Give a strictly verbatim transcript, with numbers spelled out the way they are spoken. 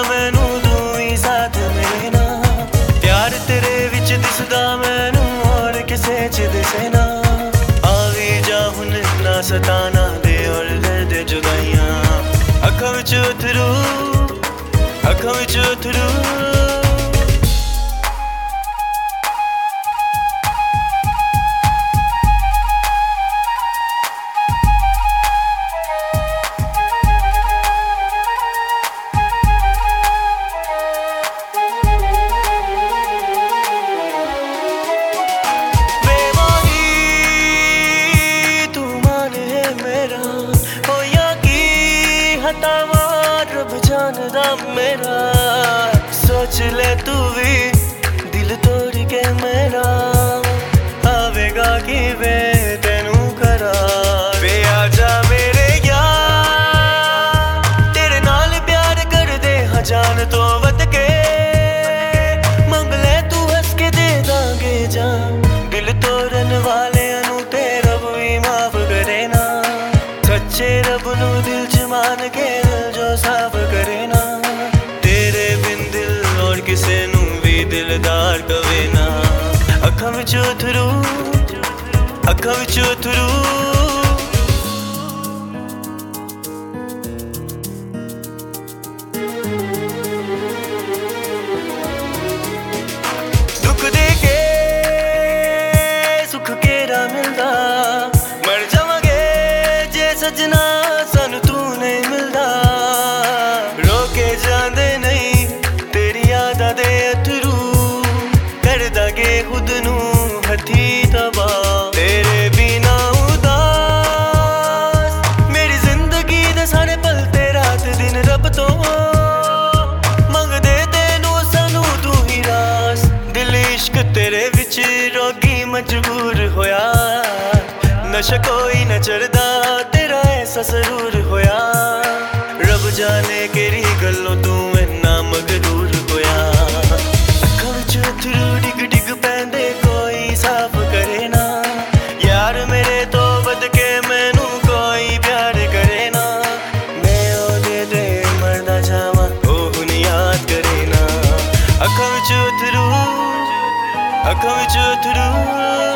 मैनू तू ही साथ मेरे ना प्यार तेरे विच दिसदा मैनू और किसे च दिसे ना आवी जा हुन ना सताना दे और दे जुदाइयां अखां विच अथरू अखां विच अथरू रब जानदा मेरा सोच ले तू भी दिल तोड़ के मेरा आवेगा कि वे तेनू करा वे आजा मेरे यार तेरे नाल प्यार कर दे हाँ जान तो वध के मंग ले तू हंस के दे दांगे जान दिल तोड़न वाले अनु ते रब भी माफ करे ना सच्चे रब नू दिल च मान के साफ करे ना तेरे बिन दिल और किसे नू भी दिलदार कवे ना अखां विच अथरू अखां विच अथरू दुख दे के सुख केरा मिलदा मर जावांगे जे सजना सानू तू नहीं मिलदा खुद नू हथी तबा तेरे बिना उदास मेरी जिंदगी दे सारे पल ते रात दिन रब तो मंग दे तेनू सानू तू ही रास दिल इश्क तेरे विच रोगी मजबूर होया नशा कोई न चढ़दा तेरा ऐसा जरूर होया रब जाने केरी गल्लों तू इन्ना मगरूर होया अखां विच अथरू डिग डिग पैंदे कोई साफ करे ना यार मेरे तो बद के मैनू कोई प्यार करे ना मैं ओदे ते मरदा जावां ओह नी याद करे ना अखां विच अथरू अखां विच अथरू